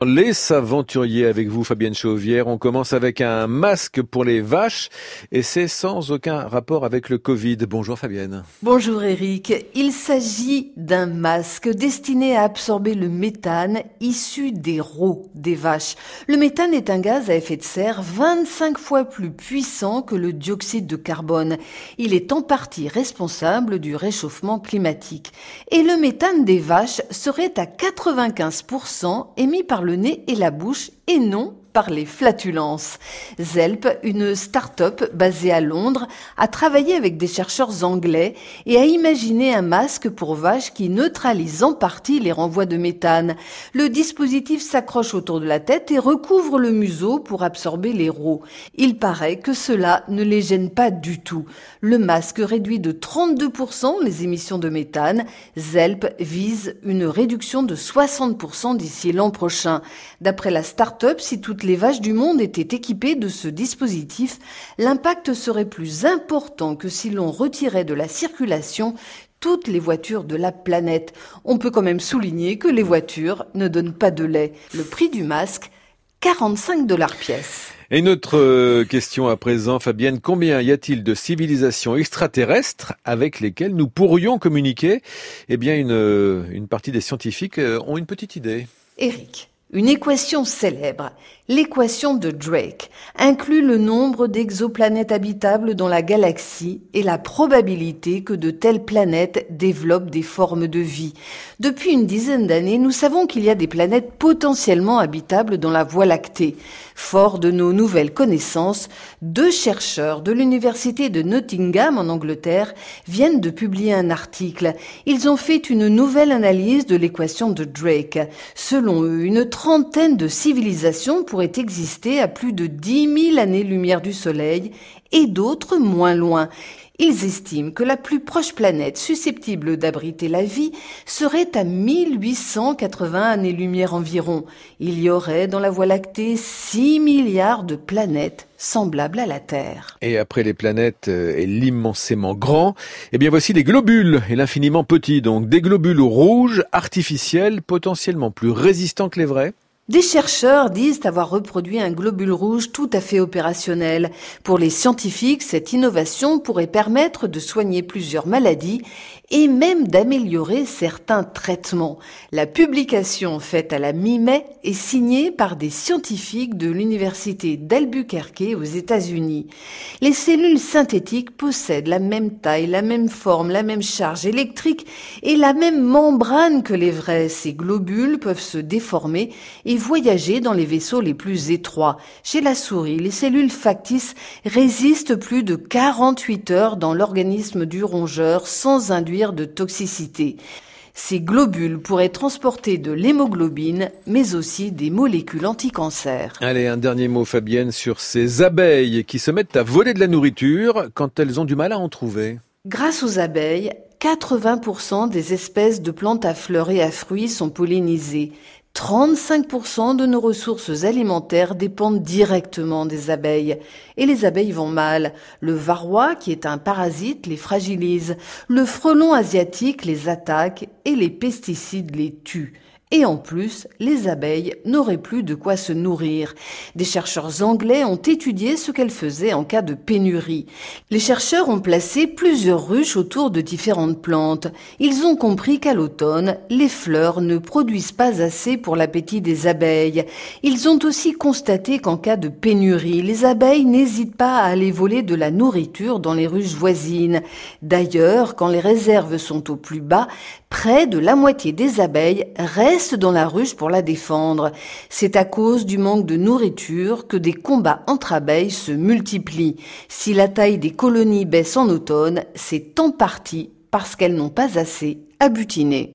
Les aventuriers avec vous, Fabienne Chauvière. On commence avec un masque pour les vaches et c'est sans aucun rapport avec le Covid. Bonjour Fabienne. Bonjour Eric. Il s'agit d'un masque destiné à absorber le méthane issu des rots des vaches. Le méthane est un gaz à effet de serre 25 fois plus puissant que le dioxyde de carbone. Il est en partie responsable du réchauffement climatique. Et le méthane des vaches serait à 95% émis par le nez et la bouche et non par les flatulences. Zelp, une start-up basée à Londres, a travaillé avec des chercheurs anglais et a imaginé un masque pour vaches qui neutralise en partie les renvois de méthane. Le dispositif s'accroche autour de la tête et recouvre le museau pour absorber les rots. Il paraît que cela ne les gêne pas du tout. Le masque réduit de 32% les émissions de méthane. Zelp vise une réduction de 60% d'ici l'an prochain. D'après la start-up, si toutes les vaches du monde étaient équipées de ce dispositif, l'impact serait plus important que si l'on retirait de la circulation toutes les voitures de la planète. On peut quand même souligner que les voitures ne donnent pas de lait. Le prix du masque, 45$ pièce. Et une autre question à présent, Fabienne. Combien y a-t-il de civilisations extraterrestres avec lesquelles nous pourrions communiquer? Eh bien, une partie des scientifiques ont une petite idée. Eric. Une équation célèbre, l'équation de Drake, inclut le nombre d'exoplanètes habitables dans la galaxie et la probabilité que de telles planètes développent des formes de vie. Depuis une dizaine d'années, nous savons qu'il y a des planètes potentiellement habitables dans la Voie lactée. Fort de nos nouvelles connaissances, 2 chercheurs de l'université de Nottingham en Angleterre viennent de publier un article. Ils ont fait une nouvelle analyse de l'équation de Drake. Selon eux, une trentaine de civilisations pourraient exister à plus de 10 000 années-lumière du Soleil et d'autres moins loin. Ils estiment que la plus proche planète susceptible d'abriter la vie serait à 1880 années-lumière environ. Il y aurait dans la Voie lactée 6 milliards de planètes semblables à la Terre. Et après les planètes et l'immensément grand, eh bien voici les globules et l'infiniment petit. Donc des globules rouges, artificiels, potentiellement plus résistants que les vrais. Des chercheurs disent avoir reproduit un globule rouge tout à fait opérationnel. Pour les scientifiques, cette innovation pourrait permettre de soigner plusieurs maladies et même d'améliorer certains traitements. La publication faite à la mi-mai est signée par des scientifiques de l'université d'Albuquerque aux États-Unis. Les cellules synthétiques possèdent la même taille, la même forme, la même charge électrique et la même membrane que les vraies. Ces globules peuvent se déformer et voyager dans les vaisseaux les plus étroits. Chez la souris, les cellules factices résistent plus de 48 heures dans l'organisme du rongeur sans induire de toxicité. Ces globules pourraient transporter de l'hémoglobine, mais aussi des molécules anti-cancer. Allez, un dernier mot, Fabienne, sur ces abeilles qui se mettent à voler de la nourriture quand elles ont du mal à en trouver. Grâce aux abeilles, 80% des espèces de plantes à fleurs et à fruits sont pollinisées. 35% de nos ressources alimentaires dépendent directement des abeilles. Et les abeilles vont mal. Le varroa, qui est un parasite, les fragilise. Le frelon asiatique les attaque et les pesticides les tuent. Et en plus, les abeilles n'auraient plus de quoi se nourrir. Des chercheurs anglais ont étudié ce qu'elles faisaient en cas de pénurie. Les chercheurs ont placé plusieurs ruches autour de différentes plantes. Ils ont compris qu'à l'automne, les fleurs ne produisent pas assez pour l'appétit des abeilles. Ils ont aussi constaté qu'en cas de pénurie, les abeilles n'hésitent pas à aller voler de la nourriture dans les ruches voisines. D'ailleurs, quand les réserves sont au plus bas, près de la moitié des abeilles restent dans la ruche pour la défendre. C'est à cause du manque de nourriture que des combats entre abeilles se multiplient. Si la taille des colonies baisse en automne, c'est en partie parce qu'elles n'ont pas assez à butiner.